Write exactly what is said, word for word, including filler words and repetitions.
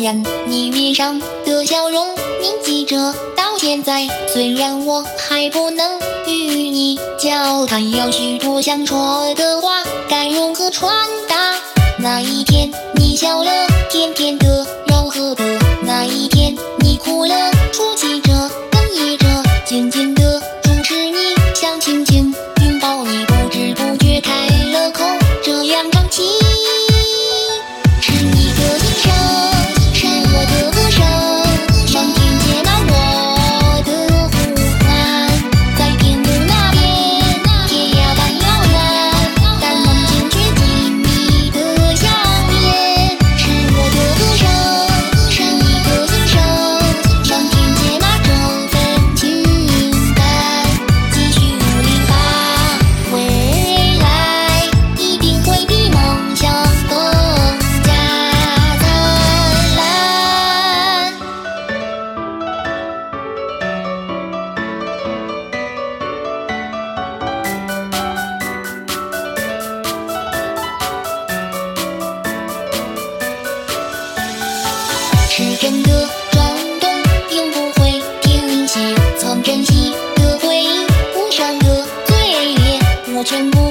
样你面上的笑容铭记着到现在。虽然我还不能与你交谈，有许多想说的话该如何传达？那一天你笑了，甜甜的，柔和的；那一天你哭了，哭泣着，哽咽着，渐渐的注视你，想轻轻拥抱你，不知不觉开了口，这样长情。是你的音声，是我的歌声，想听见那我的呼唤，在天路那边，天涯般遥远，但梦见却紧密的相连。是我的歌声，是你的音声，想听见那这份情感，继续努力吧，未来一定会比梦想更加灿烂。时针的转动永不会停歇，曾珍惜的回忆，无声的嘴脸，我全部